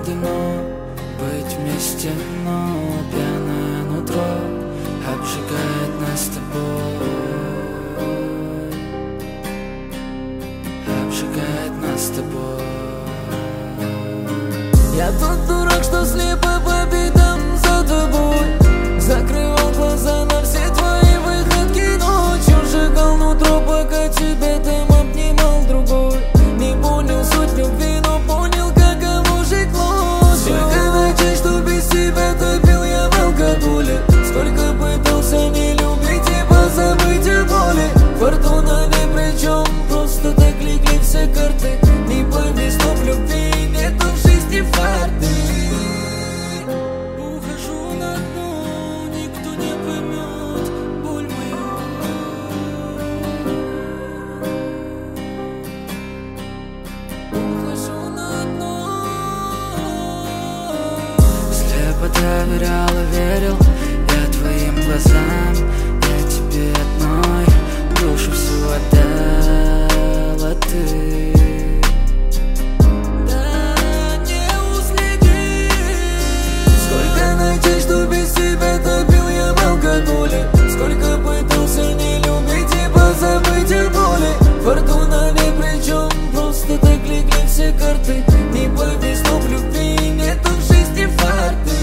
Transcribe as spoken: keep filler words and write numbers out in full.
дано быть вместе, но пьяное нутро обжигает нас с тобой, обжигает нас с тобой. Я тот дурак, что слепо по бедам за тобой, закрывал глаза на все твои выходки ночью, сжигал нутро, пока тебя там обнимал другой. Не понял суть любви, но понял, каково жить ночью. Сколько ночей, что без тебя топил я в алкоголе, сколько пытался не любить и позабыть о боли. Фортуна ни при чем, просто так легли все карты. Не повезло в любви, нету в жизни фарты. Ухожу на дно, никто не поймет боль мою. Ухожу на дно. Слепо доверял и верил я твоим глазам, я тебе одной душу всю отдала ты. Да не уследи. Сколько ночей, что без тебя топил я в алкоголе, сколько пытался не любить и позабыть о боли. Фортуна ни при чем, просто так легли все карты. Не повезло в любви, нету в жизни фарты.